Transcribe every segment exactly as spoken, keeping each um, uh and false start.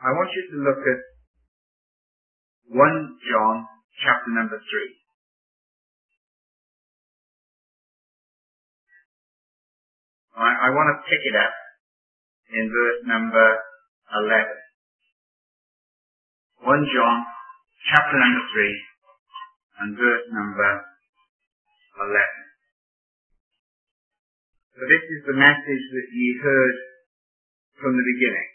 I want you to look at First John chapter number three. I, I want to pick it up in verse number eleven. First John chapter number three and verse number eleven. So this is the message that ye heard from the beginning,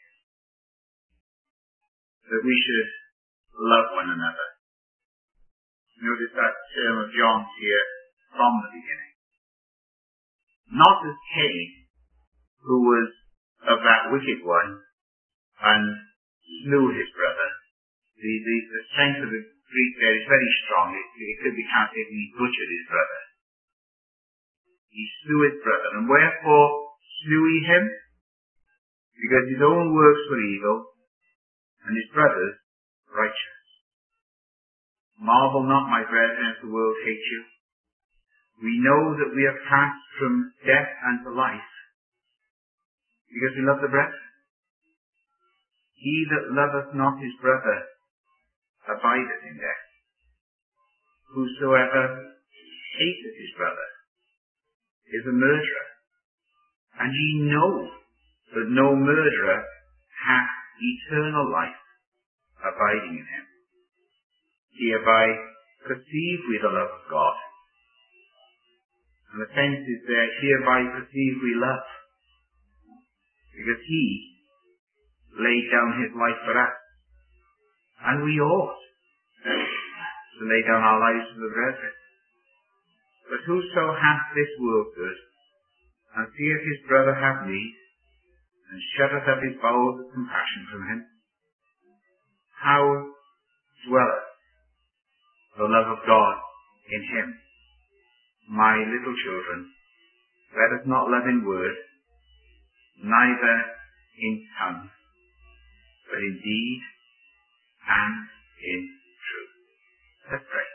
that we should love one another. Notice that term of John's here, from the beginning. Not as Cain, who was of that wicked one and slew his brother. The, the, the strength of the Greek there is very strong. It, it could be translated, he butchered his brother. He slew his brother. And wherefore slew he him? Because his own works were evil, and his brother's righteous. Marvel not, my brethren, if the world hate you. We know that we have passed from death unto life, because we love the brethren. He that loveth not his brother abideth in death. Whosoever hateth his brother is a murderer. And ye know that no murderer hath eternal life abiding in him. Hereby perceive we the love of God. And the tense is there, hereby perceive we love. Because he laid down his life for us. And we ought to lay down our lives for the brethren. But whoso hath this world good, and seeth his brother have need, and shutteth up his bowels of compassion from him, how dwelleth the love of God in him? My little children, let us not love in word, neither in tongue, but in deed and in truth. Let's pray.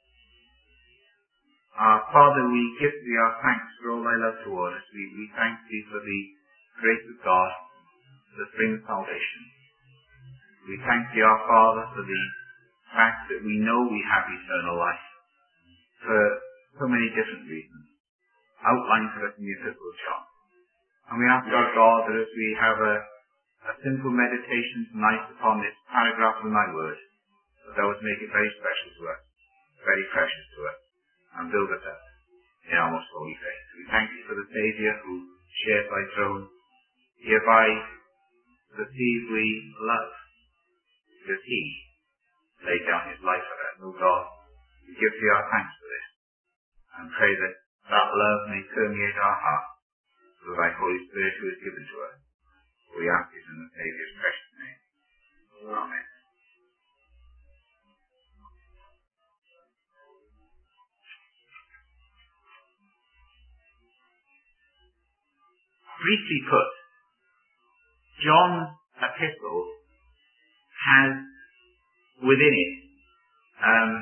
Our Father, we give thee our thanks for all thy love toward us. We, we thank thee for the grace of God that brings salvation. We thank thee, our Father, for the fact that we know we have eternal life for so many different reasons, outlined for us in the Epistle of John. And we ask our God that as we have a, a simple meditation tonight upon this paragraph of thy word, that thou would make it very special to us, very precious to us, and build us up in our most holy faith. We thank thee for the Saviour who shared thy throne. Hereby perceive we love, because he laid down his life for us. O God, we give thee our thanks for this, and pray that that love may permeate our hearts through thy Holy Spirit who is given to us. We ask it in the Saviour's precious name. Amen. Briefly put, John's epistle has within it um,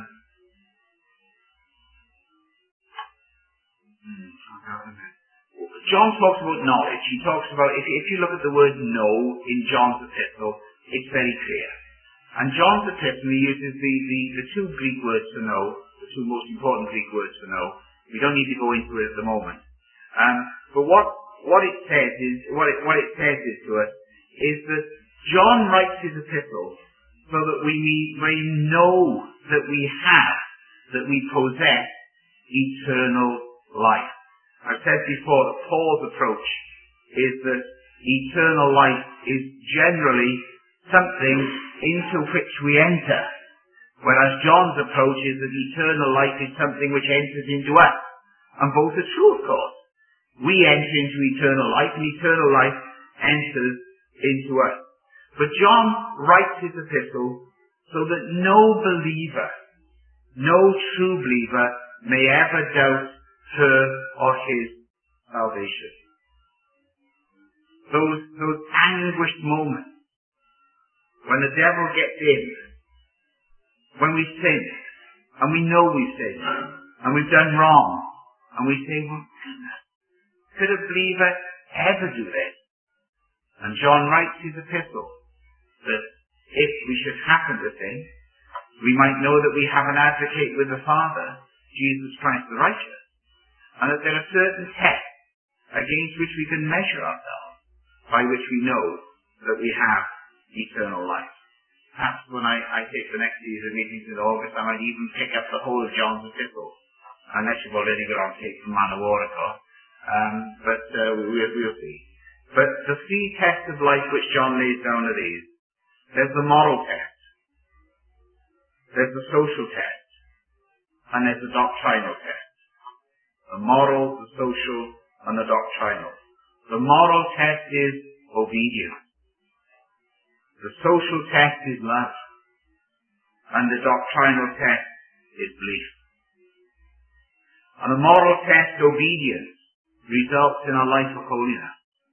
John talks about knowledge. He talks about, if, if you look at the word know in John's epistle, it's very clear. And John's epistle, he uses the, the, the two Greek words to know, the two most important Greek words to know. We don't need to go into it at the moment. Um, but what What it says is, what it, what it says is to us, is that John writes his epistle so that we may know that we have, that we possess eternal life. I've said before that Paul's approach is that eternal life is generally something into which we enter, whereas John's approach is that eternal life is something which enters into us. And both are true, of course. We enter into eternal life, and eternal life enters into us. But John writes his epistle so that no believer, no true believer, may ever doubt her or his salvation. Those, those anguished moments when the devil gets in, when we sin, and we know we've sinned, and we've done wrong, and we say, well, goodness, could a believer ever do this? And John writes his epistle that if we should happen to sin, we might know that we have an advocate with the Father, Jesus Christ the righteous, and that there are certain tests against which we can measure ourselves, by which we know that we have eternal life. Perhaps when I, I take the next series of meetings in August, I might even pick up the whole of John's epistle, unless you've already got on tape from Manawarika. Um, but uh, we'll, we'll see. But the three tests of life which John lays down are these. There's the moral test, there's the social test, and there's the doctrinal test. The moral, the social, and the doctrinal. The moral test is obedience. The social test is love. And the doctrinal test is belief. And the moral test, obedience, results in a life of holiness.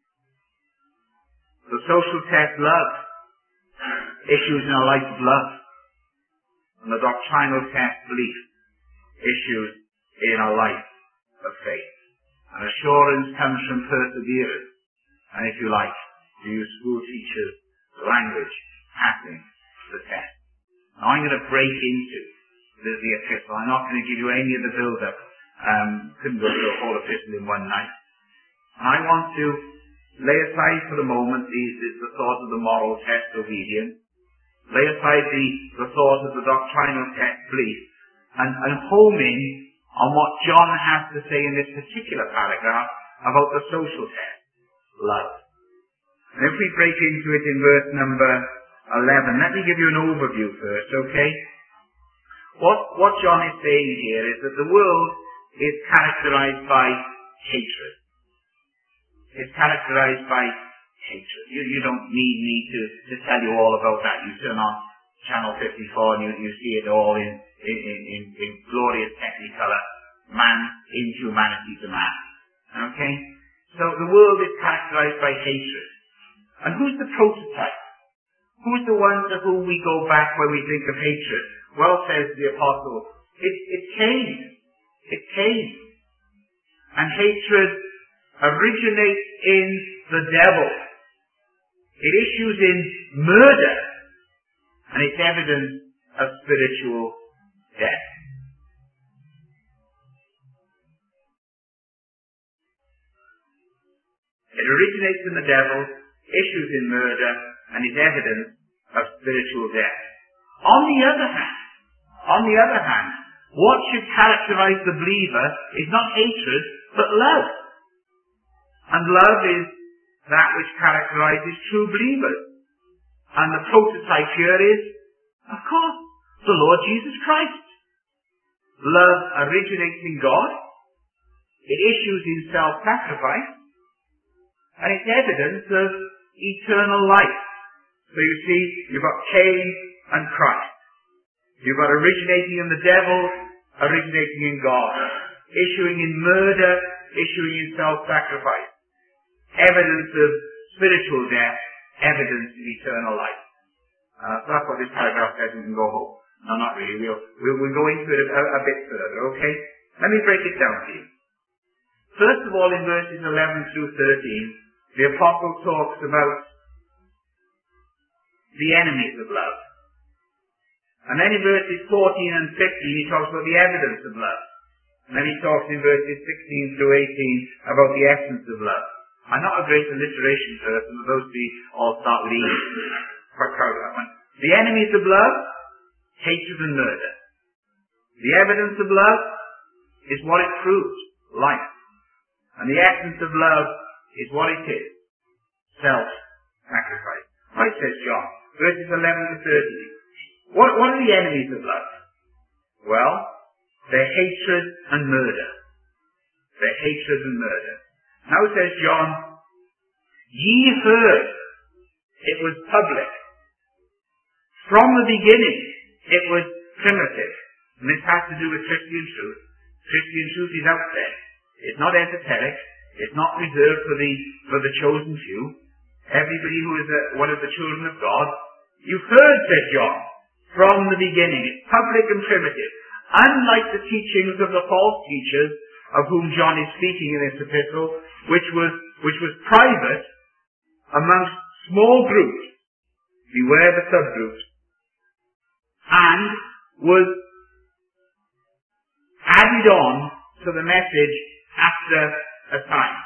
The social test, love, issues in a life of love. And the doctrinal test, belief, issues in a life of faith. And assurance comes from perseverance. And if you like, to use school teachers' language, passing the test. Now I'm going to break into the, the epistle. I'm not going to give you any of the build-up. Um, couldn't go through a whole epistle in one night. And I want to lay aside for the moment the, the, the thought of the moral test, obedience. Lay aside the, the thought of the doctrinal test, belief. And, and home in on what John has to say in this particular paragraph about the social test, love. And if we break into it in verse number eleven, let me give you an overview first, okay? What, what John is saying here is that the world is characterized by hatred. It's characterized by hatred. You, you don't need me to, to tell you all about that. You turn on Channel fifty-four and you, you see it all in, in, in, in glorious technicolor. Man, inhumanity to man. Okay? So the world is characterized by hatred. And who's the prototype? Who's the one to whom we go back when we think of hatred? Well, says the apostle, it, it came. It came. And hatred originates in the devil. It issues in murder. And it's evidence of spiritual death. It originates in the devil, issues in murder, and is evidence of spiritual death. On the other hand, on the other hand, what should characterize the believer is not hatred, but love. And love is that which characterizes true believers. And the prototype here is, of course, the Lord Jesus Christ. Love originates in God. It issues in self-sacrifice. And it's evidence of eternal life. So you see, you've got Cain and Christ. You've got originating in the devil, originating in God. Issuing in murder, issuing in self-sacrifice. Evidence of spiritual death, evidence of eternal life. Uh, so that's what this paragraph says, and we can go home. No, not really. We'll, we'll, we'll go into it a, a bit further, okay? Let me break it down to you. First of all, in verses eleven through thirteen, the apostle talks about the enemies of love. And then in verses fourteen and fifteen, he talks about the evidence of love. And then he talks in verses sixteen through eighteen about the essence of love. I'm not a great alliteration person, but those three all start with E. Quite proud of that one. The enemies of love, hatred and murder. The evidence of love is what it proves, life. And the essence of love is what it is, self-sacrifice. Right, says John, verses eleven to thirteen. What, what are the enemies of love? Well, they're hatred and murder. They're hatred and murder. Now says John, ye heard, it was public. From the beginning, it was primitive. And this has to do with Christian truth. Christian truth is out there. It's not esoteric. It's not reserved for the, for the chosen few. Everybody who is a, one of the children of God. You've heard, said John, from the beginning. It's public and primitive. Unlike the teachings of the false teachers, of whom John is speaking in this epistle, which was, which was private amongst small groups. beware the subgroups, and was added on to the message after a time.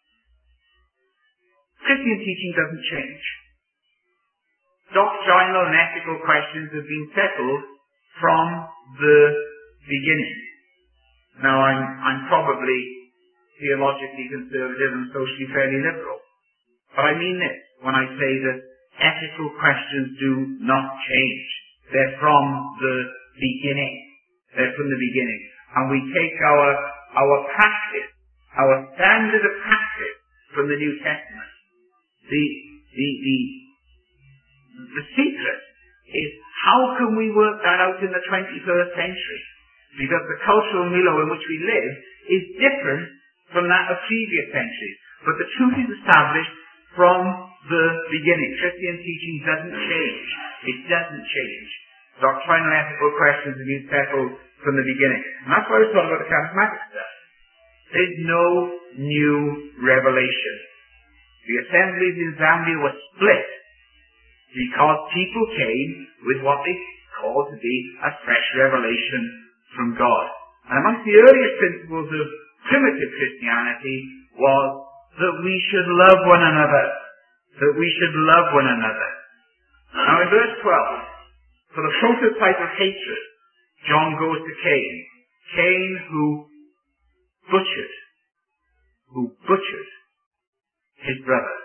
Christian teaching doesn't change. Doctrinal and ethical questions have been settled from the beginning. Now, I'm, I'm probably theologically conservative and socially fairly liberal. But I mean this when I say that ethical questions do not change. They're from the beginning. They're from the beginning. And we take our, our practice, our standard of practice from the New Testament. The, the, the, the secret is how can we work that out in the twenty-first century? Because the cultural milieu in which we live is different from that of previous centuries. But the truth is established from the beginning. Christian teaching doesn't change. It doesn't change. Doctrinal and ethical questions have been settled from the beginning. And that's why I was talking about the charismatic stuff. There's no new revelation. The assemblies in Zambia were split because people came with what they called to be a fresh revelation from God. And amongst the earliest principles of primitive Christianity was that we should love one another. That we should love one another. Now in verse twelve, for the prototype of hatred, John goes to Cain. Cain who butchered, who butchered his brother.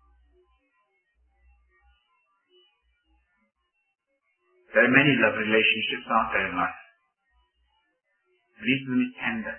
There are many love relationships, aren't there, in life? And each of them is tender.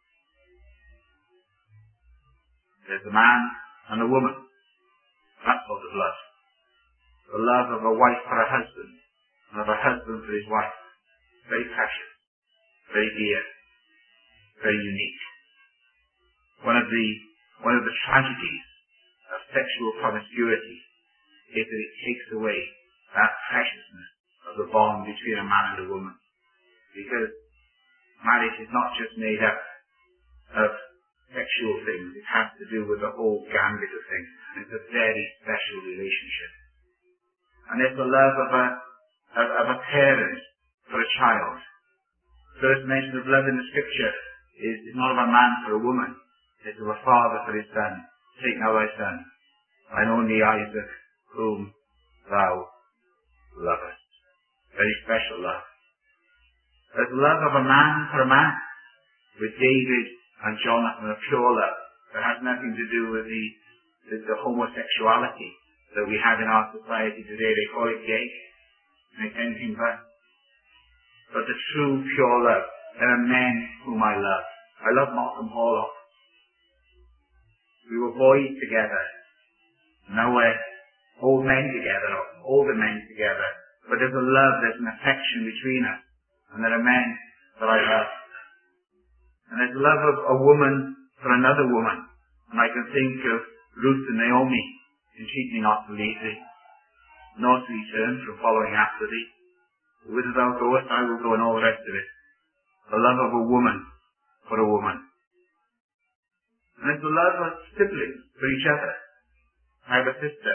There's a man and a woman. That sort of love. The love of a wife for a husband, and of a husband for his wife. Very precious, very dear, very unique. One of the one of the tragedies of sexual promiscuity is that it takes away that preciousness of the bond between a man and a woman. Because marriage is not just made up of sexual things. It has to do with the whole gambit of things. And it's a very special relationship. And there's the love of a, of, of a parent for a child. The first mention of love in the scripture is, is not of a man for a woman. It's of a father for his son. Take now thy son, thine only Isaac, whom thou lovest. Very special love. There's love of a man for a man, with David and Jonathan, a pure love that has nothing to do with the, the, the homosexuality that we have in our society today. They call it gay, and it's anything but. But the true pure love. There are men whom I love. I love Malcolm Horlock. We were boys together. Now we're old men together, or older men together. But there's a love, there's an affection between us. And there are men that I love. And there's love of a woman for another woman. And I can think of Ruth and Naomi. Entreat me not to leave thee, nor to return from following after thee. Whither thou goest, I will go, and all the rest of it. The love of a woman for a woman. And there's the love of siblings for each other. I have a sister.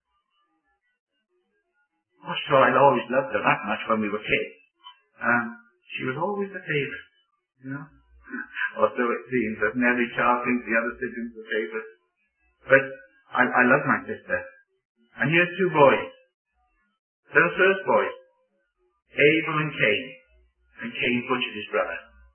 Oh, sure, I'd always loved her that much when we were kids. Um, she was always the favourite, you know. Or so it seems, that every child thinks the other sibling's the favourite. But I, I love my sister. And here's two boys. They're the first boys. Abel and Cain. And Cain butchered his brother.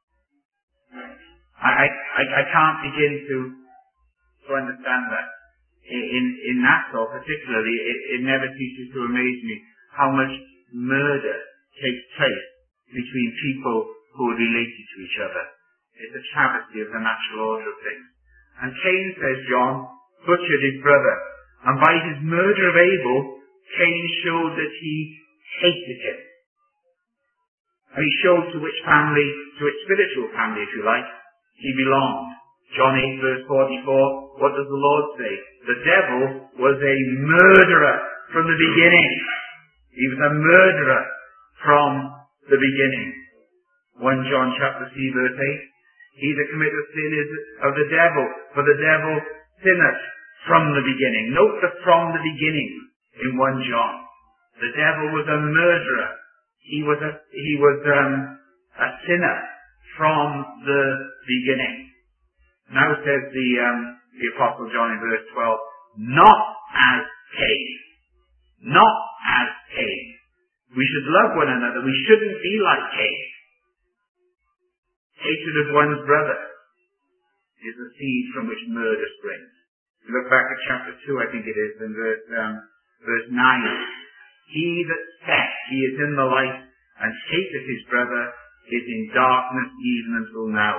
I, I, I can't begin to, to understand that. In, in Nassau particularly, it, it never ceases to amaze me how much murder takes place between people who are related to each other. It's a travesty of the natural order of things. And Cain, says John, butchered his brother. And by his murder of Abel, Cain showed that he hated him. And he showed to which family, to which spiritual family, if you like, he belonged. John eight verse forty-four, what does the Lord say? The devil was a murderer from the beginning. He was a murderer from the beginning. First John chapter three verse eight, he that committeth sin is of the devil, for the devil sinneth from the beginning. Note the from the beginning in First John. The devil was a murderer. He was a, he was, um, a sinner from the beginning. Now says the, um, the Apostle John in verse twelve, not as Cain. Not as Cain. We should love one another. We shouldn't be like Cain. Hatred of one's brother is the seed from which murder springs. You look back at chapter two, I think it is, in verse, um, verse nine. He that saith he is in the light and hateth his brother is in darkness even until now.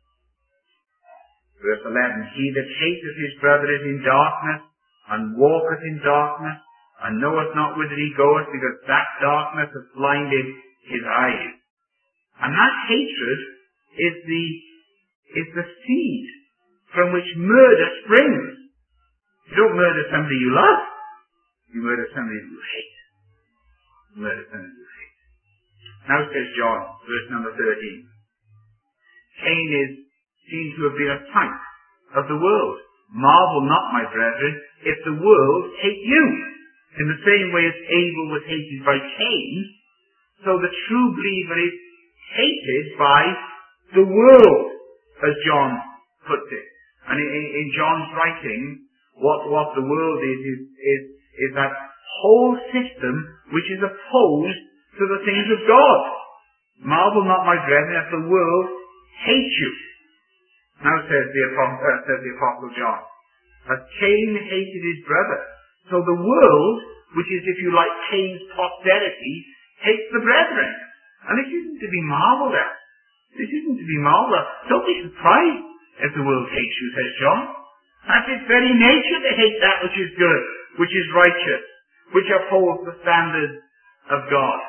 Verse eleven, he that hateth his brother is in darkness and walketh in darkness and knoweth not whither he goeth, because that darkness hath blinded his eyes. And that hatred is the, is the seed from which murder springs. You don't murder somebody you love. You murder somebody you hate. You murder somebody you hate. Now says John, verse number thirteen. Cain is seen to have been a type of the world. Marvel not, my brethren, if the world hate you. In the same way as Abel was hated by Cain, so the true believer is hated by the world, as John puts it. And in, in John's writing, what, what the world is, is, is, is that whole system which is opposed to the things of God. Marvel not, my brethren, if the world hate you. Now says the, uh, says the Apostle John, as Cain hated his brother, so the world, which is, if you like, Cain's posterity, hates the brethren. And this isn't to be marveled at. This isn't to be marveled at. Don't be surprised if the world hates you, says John. That's its very nature to hate that which is good, which is righteous, which upholds the standards of God.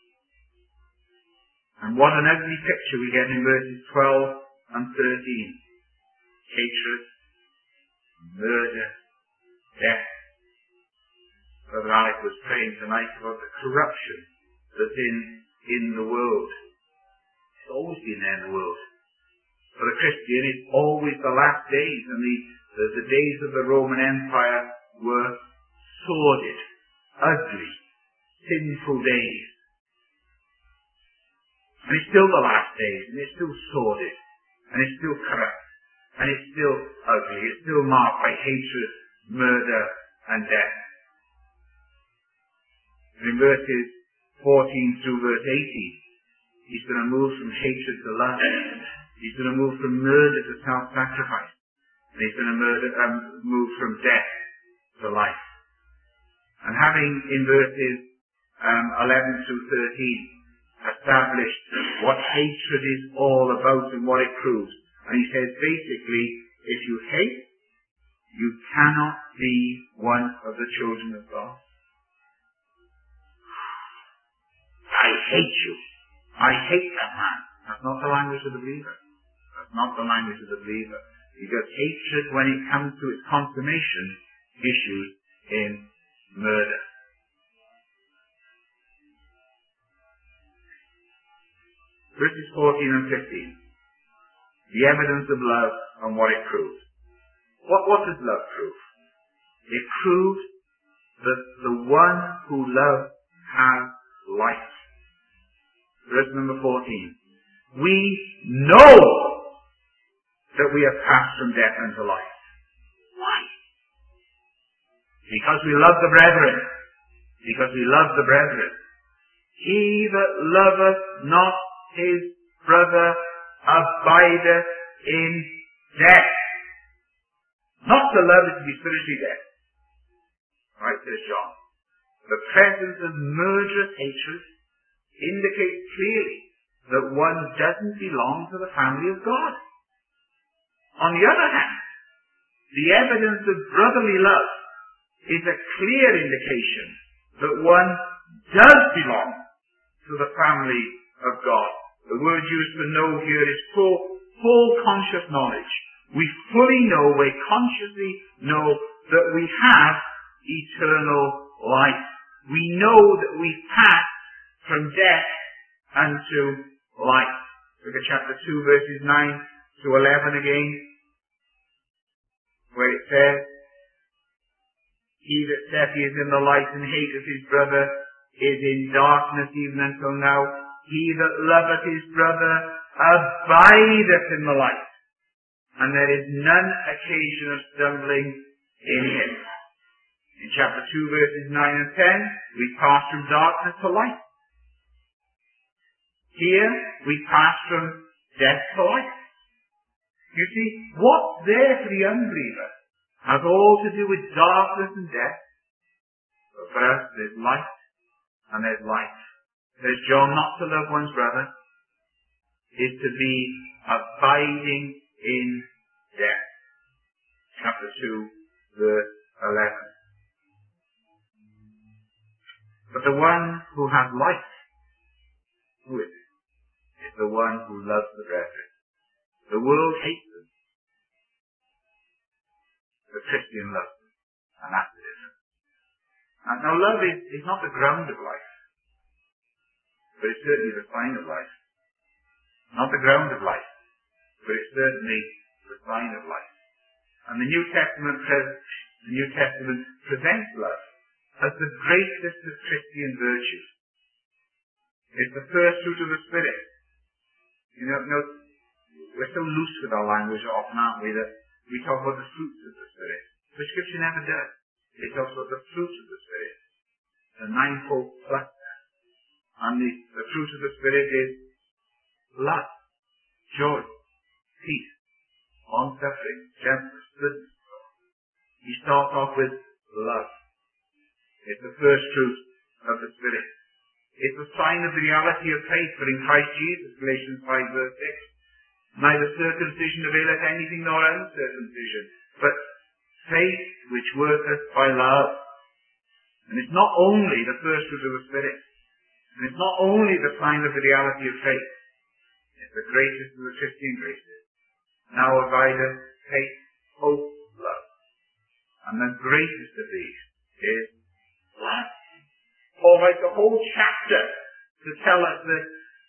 And what an ugly picture we get in verses twelve and thirteen. Hatred, murder, death. Brother Alec was praying tonight about the corruption that's in, in the world. It's always been there in the world. For the Christian, it's always the last days, and the, the, the days of the Roman Empire were sordid, ugly, sinful days. And it's still the last days, and it's still sordid, and it's still corrupt, and it's still ugly, it's still marked by hatred, murder, and death. In verses fourteen through verse eighteen, he's going to move from hatred to love. He's going to move from murder to self-sacrifice. And he's going to murder, um, move from death to life. And having in verses um, eleven through thirteen established what hatred is all about and what it proves. And he says basically, if you hate, you cannot be one of the children of God. I hate you. I hate that man. That's not the language of the believer. That's not the language of the believer. Because hatred, when it comes to its consummation, issues in murder. Verses fourteen and fifteen. The evidence of love and what it proves. What, what does love prove? It proves that the one who loves has life. Verse number fourteen. We know that we have passed from death unto life. Why? Because we love the brethren. Because we love the brethren. He that loveth not his brother abideth in death. Not to love is to be spiritually dead. Right, says John. The presence of murderous hatred indicates clearly that one doesn't belong to the family of God. On the other hand, the evidence of brotherly love is a clear indication that one does belong to the family of God. The word used for know here is full, full conscious knowledge. We fully know, we consciously know that we have eternal life. We know that we've passed from death unto life. Look at chapter two, verses nine to eleven again, where it says, he that saith he is in the light and hateth his brother is in darkness even until now. He that loveth his brother abideth in the light, and there is none occasion of stumbling in him. In chapter two, verses nine and ten, we pass from darkness to light. Here, we pass from death to life. You see, what's there for the unbeliever has all to do with darkness and death. But for us, there's light and there's life. Says John, not to love one's brother is to be abiding in death. Chapter two, verse eleven. But the one who has life, who is it? It's the one who loves the brethren. The world hates them. The Christian loves them. And that's the difference. And now love is, is not the ground of life, but it's certainly the sign of life. Not the ground of life, but it's certainly the sign of life. And the New Testament, pres- the New Testament presents love as the greatest of Christian virtues. It's the first fruit of the Spirit. You know, you know, we're so loose with our language often, aren't we, that we talk about the fruits of the Spirit. But Scripture never does. It talks about the fruit of the Spirit. The ninefold cluster. And the, the fruit of the Spirit is love, joy, peace, long-suffering, gentleness, goodness. He starts off with love. It's the first fruit of the Spirit. It's a sign of the reality of faith, for in Christ Jesus, Galatians five verse six, neither circumcision availeth anything nor uncircumcision, but faith which worketh by love. And it's not only the first fruit of the Spirit, and it's not only the sign of the reality of faith, it's the greatest of the Christian graces. Now abideth faith, hope, love. And the greatest of these is love. Paul writes a whole chapter to tell us that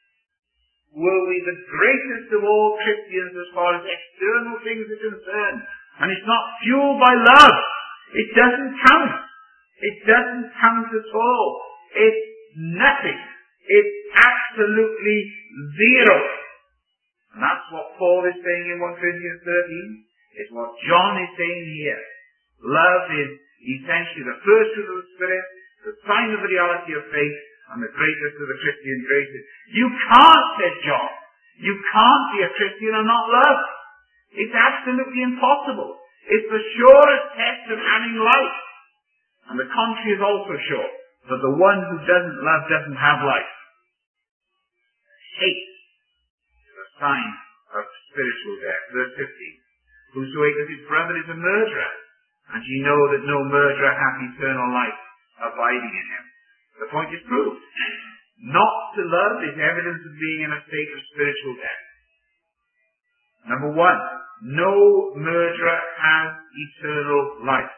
were we the greatest of all Christians as far as external things are concerned, and it's not fueled by love, it doesn't count. It doesn't count at all. It's nothing. It's absolutely zero. And that's what Paul is saying in First Corinthians thirteen. It's what John is saying here. Love is essentially the first fruit of the Spirit, the sign of the reality of faith, and the greatest of the Christian graces. You can't, says John, you can't be a Christian and not love. It's absolutely impossible. It's the surest test of having life. And the contrary is also sure, that the one who doesn't love doesn't have life. Hate is a sign of spiritual death. Verse fifteen. Whoso hateth his brother is a murderer, and ye know that no murderer hath eternal life abiding in him. The point is proved. Not to love is evidence of being in a state of spiritual death. Number one, no murderer has eternal life.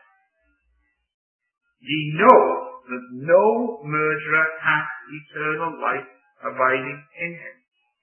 Ye know that no murderer hath eternal life abiding in him.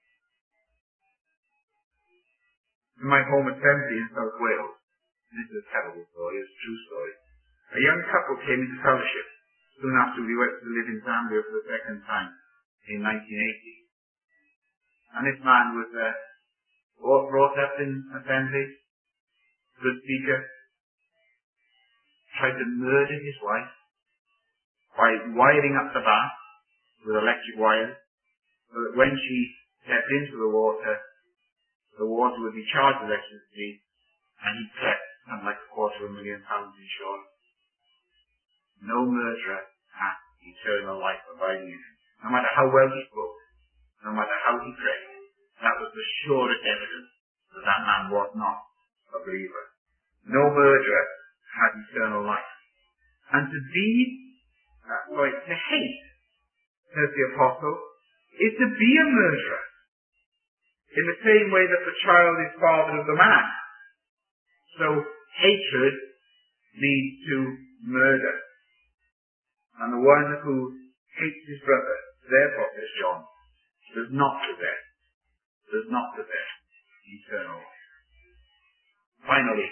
In my home assembly in South Wales, this is a terrible story, it's a true story. A young couple came into fellowship soon after we went to live in Zambia for the second time in nineteen eighty. And this man was uh, brought up in assembly, good speaker, tried to murder his wife by wiring up the bath with electric wires so that when she stepped into the water, the water would be charged with electricity and he slept something like a quarter of a million pounds insured. No murderer hath eternal life abiding in him. No matter how well he spoke, no matter how he prayed, that was the surest evidence that that man was not a believer. No murderer has eternal life. And to be, uh, sorry, to hate, says the apostle, is to be a murderer. In the same way that the child is father of the man. So hatred leads to murder. And the one who hates his brother, therefore, says John, does not possess, does not possess eternal life. Finally,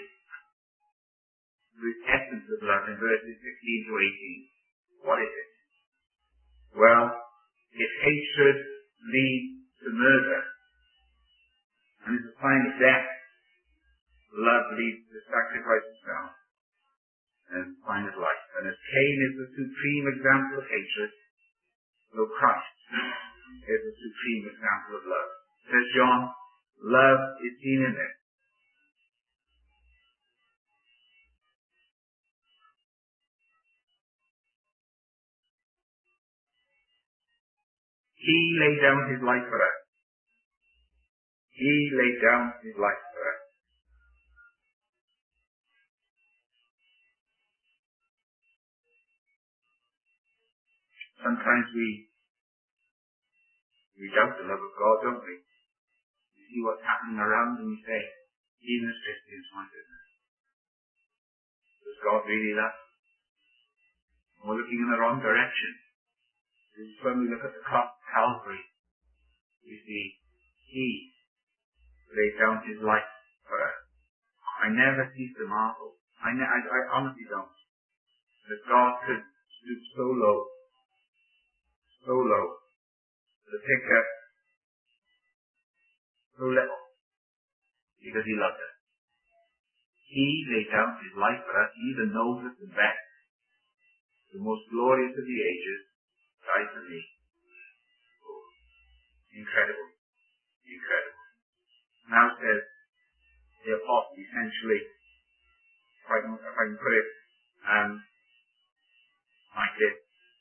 the essence of love in verses sixteen to eighteen. What is it? Well, if hatred leads to murder, and is a sign of death, love leads to sacrifice of self, and is a sign of life. And as Cain is the supreme example of hatred, so Christ is the supreme example of love. Says John, love is seen in this. He laid down his life for us. He laid down his life for us. Sometimes we we doubt the love of God, don't we? We see what's happening around and we say, even as Christians, my goodness, does God really love? We're looking in the wrong direction. This is when we look at the cross of Calvary, we see He laid down His life for us. I never cease to marvel. I, ne- I, I honestly don't. That God could stoop so low, so low, to pick us so little, because He loved us. He laid down His life for us, He the noblest and best, the most glorious of the ages, died for me. Oh, incredible, incredible. Now says the apostle, essentially, if I can, if I can put it um, like this,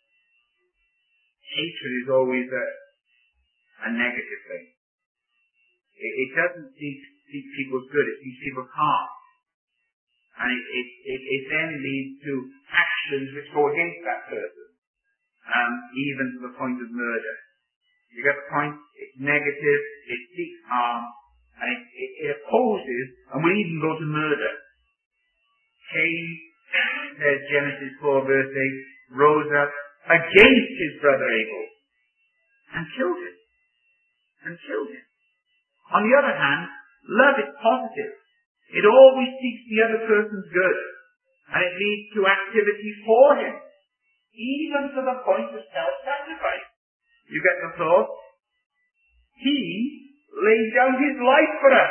hatred is always a, a negative thing. It, it doesn't seek, seek people's good, it seeks people's harm. And it, it, it, it then leads to actions which go against that person, um, even to the point of murder. You get the point? It's negative, it seeks harm, and it, it, it opposes, and will even go to murder. Cain, says Genesis four verse eight, rose up against his brother Abel, and killed him. And killed him. On the other hand, love is positive. It always seeks the other person's good, and it leads to activity for him, even to the point of self-sacrifice. You get the thought? He laid down his life for us.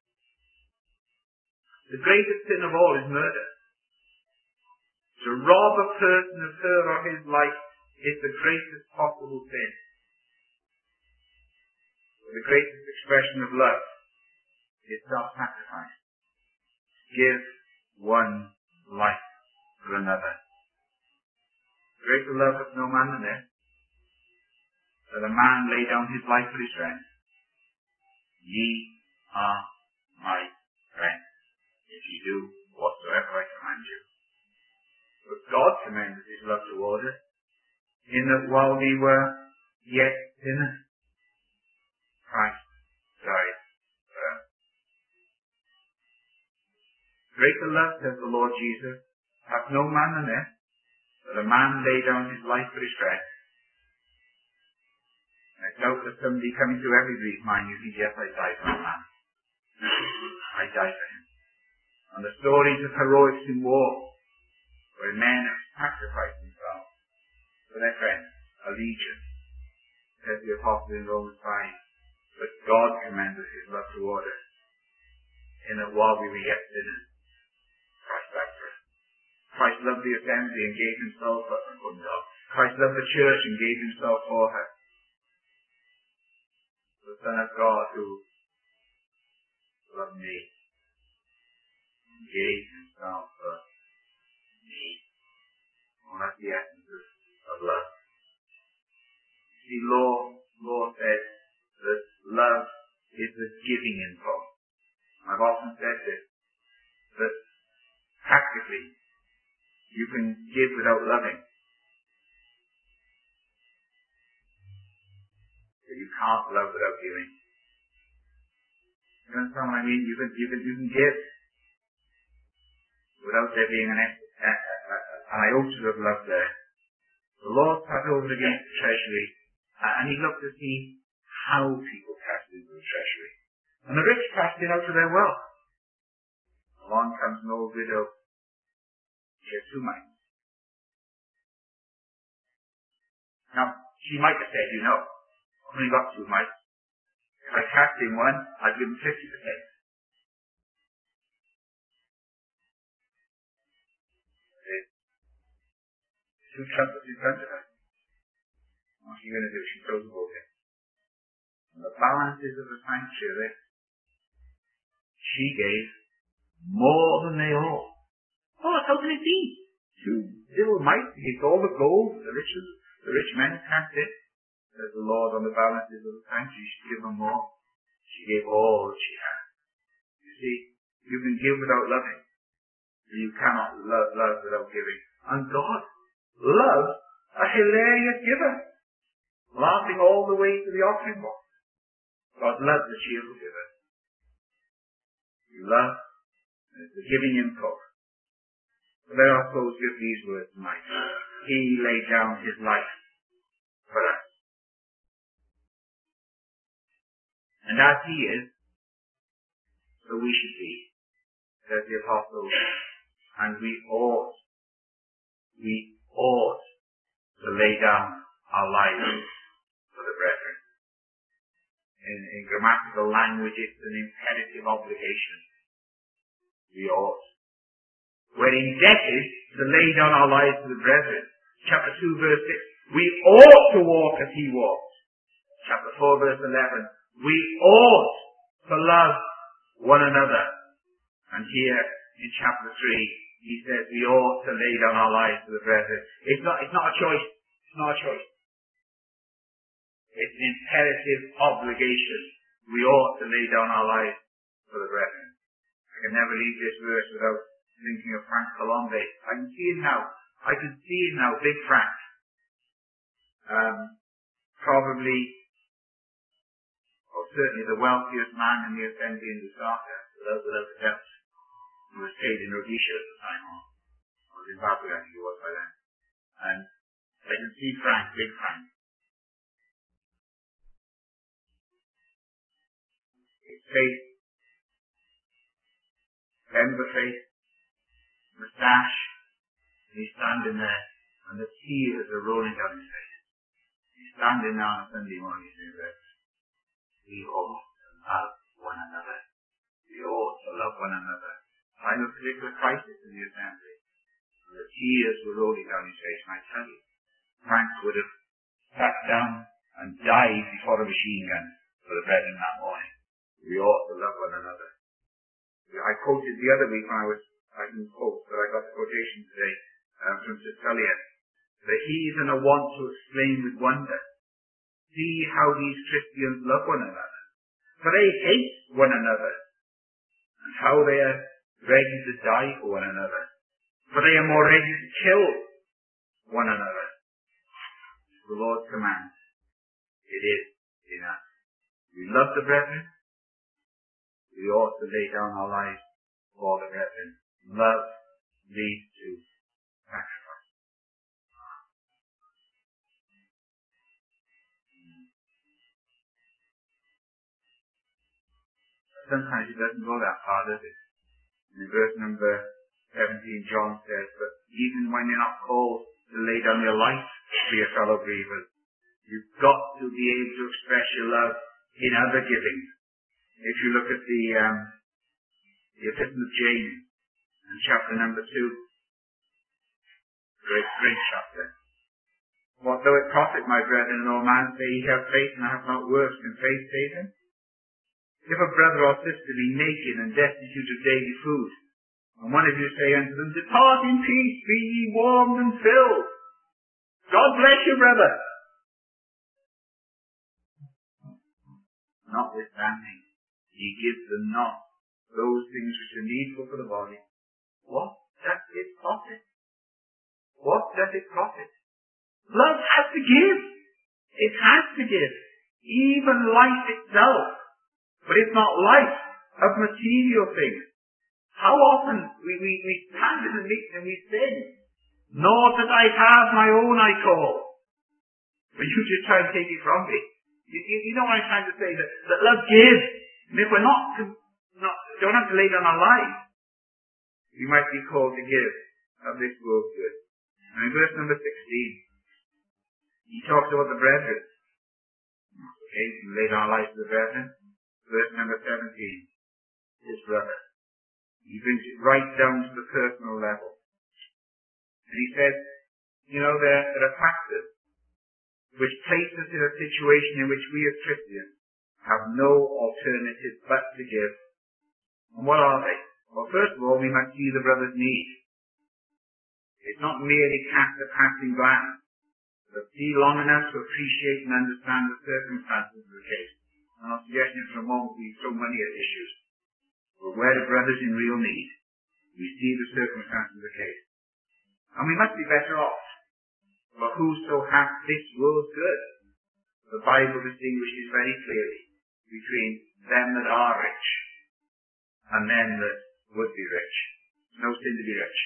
The greatest sin of all is murder. To rob a person of her or his life is the greatest possible sin. The greatest expression of love is self-sacrifice. Give one life for another. Greater love hath no man than this, that a man lay down his life for his friend. Ye are my friends, if ye do whatsoever I command you. But God commended his love toward us, in that while we were yet sinners, Christ died for us. Greater love, says the Lord Jesus, hath no man than this, that a man lay down his life for his friend. I doubt that somebody coming to everybody's mind, you think, yes, I died for a man. I died for him. And the stories of heroics in war, where men have sacrificed themselves for their friends, allegiance, says the apostle in Romans five. But God commended his love toward us, in that while we were yet sinners, Christ died for us. Christ loved the assembly and gave himself for her. Christ loved the church and gave himself for her. The Son of God who loved me and gave himself for me. Well, that's the essence of, of love. See, law, law says that love is the giving impulse. I've often said this, that practically you can give without loving, but you can't love without giving. You understand what I mean? You can, you can, you can give without there being an, an iota of love there. The Lord sat over against the treasury, and he looked to see how people cast into the treasury. And the rich cast it out of their wealth. Along comes an old widow. She had two mites. Now, She might have said, you know, I've only got two mites. If I cast in one, I'd give him fifty percent. Two trumpets in front of her. What's she going to do? She throws them over. And the balances of the sanctuary, she gave more than they all. Oh, how can it be? Two little mites against all the gold the rich, the rich men cast in. Says the Lord on the balances of the sanctuary, she gave them more. She gave all that she had. You see, you can give without loving. You cannot love, love without giving. And God loves a hilarious giver, laughing all the way to the offering box. God loves a cheerful giver. You love the giving impulse. Let us close with these words tonight. He laid down his life for us. And as he is, so we should be, says the apostle. And we ought, we ought to lay down our lives for the brethren. In, in grammatical language, it's an imperative obligation. We ought. We're indebted to lay down our lives for the brethren. Chapter two, verse six. We ought to walk as he walked. Chapter four, verse eleven. We ought to love one another. And here in chapter three, he says we ought to lay down our lives for the brethren. It's not, it's not a choice. It's not a choice. It's an imperative obligation. We ought to lay down our lives for the brethren. I can never leave this verse without thinking of Frank Colombe. I can see him now. I can see him now, Big Frank. Um, probably, or certainly the wealthiest man in the assembly in Lusaka, without, without a doubt. He was stayed in Rhodesia at the time, or, or Zimbabwe, I think he was by then. And I can see Frank, Big Frank. His face, ember face, moustache, and he's standing there, and the tears are rolling down his face. He's standing there on a Sunday morning saying that we ought to love one another. We ought to love one another. Time of particular crisis in the assembly. And the tears were rolling down his face, and I tell you, Frank would have sat down and died before a machine gun for the brethren that morning. We ought to love one another. I quoted the other week when I was, I didn't quote, but I got the quotation today um, from Tertullian. The heathen are wont to exclaim with wonder, see how these Christians love one another. For they hate one another, and how they are ready to die for one another. For they are more ready to kill one another. The Lord's command. It is in us. We love the brethren. We ought to lay down our lives for the brethren. Love leads to sacrifice. Sometimes it doesn't go that far, does it? In verse number seventeen, John says, but even when you're not called to lay down your life for your fellow believers, you've got to be able to express your love in other giving. If you look at the, um, the Epistle of James, in chapter number two, great, great chapter. What though it profit, my brethren, no man say he have faith and have not works, can faith save him? If a brother or sister be naked and destitute of daily food, and one of you say unto them, depart in peace, be ye warmed and filled. God bless you, brother. Notwithstanding, ye give them not those things which are needful for the body. What does it profit? What does it profit? Love has to give. It has to give. Even life itself. But it's not life of material things. How often we, we, we stand in the meeting and we sin. Nor that I have my own I call. But you just try and take it from me. You, you, you know what I'm trying to say? That, that love gives. And if we're not, not, don't have to lay down our lives, we might be called to give of this world's good. And in verse number sixteen, He talks about the brethren. Okay, we laid our lives to the brethren. Verse number seventeen, his brother. He brings it right down to the personal level. And he says, you know, there, there are factors which place us in a situation in which we as Christians have no alternative but to give. And what are they? Well, first of all, we must see the brother's need. It's not merely cast a passing glance, but see long enough to appreciate and understand the circumstances of the case. I'm not suggesting for a moment we throw money at issues, but where the brother's in real need, we see the circumstances of the case. And we must be better off. For whoso hath this world's good, the Bible distinguishes very clearly between them that are rich and them that would be rich. It's no sin to be rich.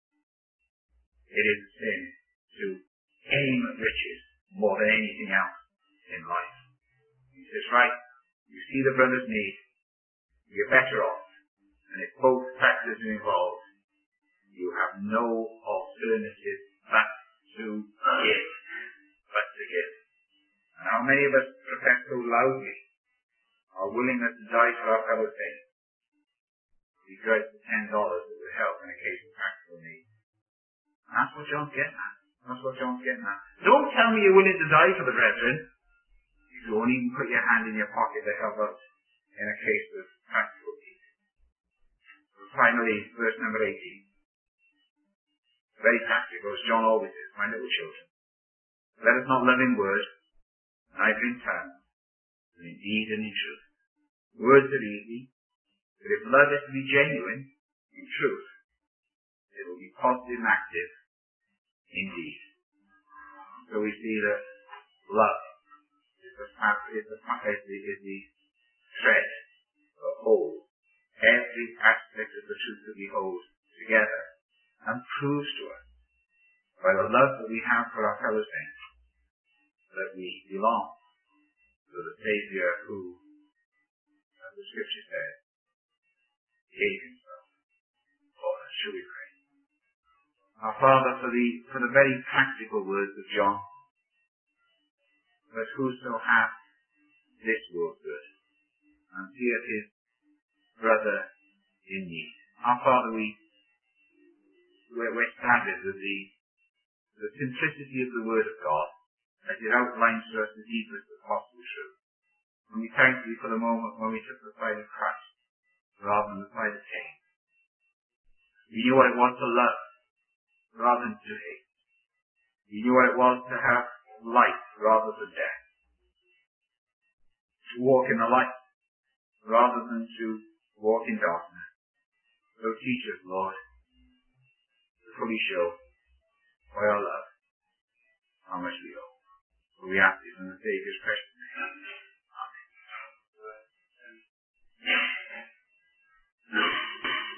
It is a sin to aim at riches more than anything else in life. He says, right, you see the brother's need, you're better off. And if both factors are involved, you have no alternative but to give, but to give. And how many of us profess so loudly our willingness to die for our fellow saints? We grudge the ten dollars that would help in a case of practical need. And that's what John's getting at. That's what John's getting at. Don't tell me you're willing to die for the brethren if you won't even put your hand in your pocket to help out in a case of practical need. So finally, verse number eighteen. Very practical, as John always is, my little children. Let us not love in word, neither in tongue, but in deed and in truth. Words are easy, but if love is to be genuine, in truth, it will be positive and active indeed. So we see that love is the, is the, is the, is the thread that holds every aspect of the truth that we hold together and proves to us by the love that we have for our fellow saints that we belong to the Saviour who, as the Scripture says, gave himself for us. Shall we pray? Our Father, for the for the very practical words of John, that whoso hath this world good and seeth his brother in need. Our Father, we we're, we're staggered with the the simplicity of the Word of God as it outlines to us the deepest possible truth. And we thank you for the moment when we took the side of Christ rather than the side of Cain. We knew what it was to love rather than to hate. We knew what it was to have life rather than death. To walk in the light rather than to walk in darkness. So teach us, Lord, to fully show by our love how much we owe. For we ask this in the Saviour's precious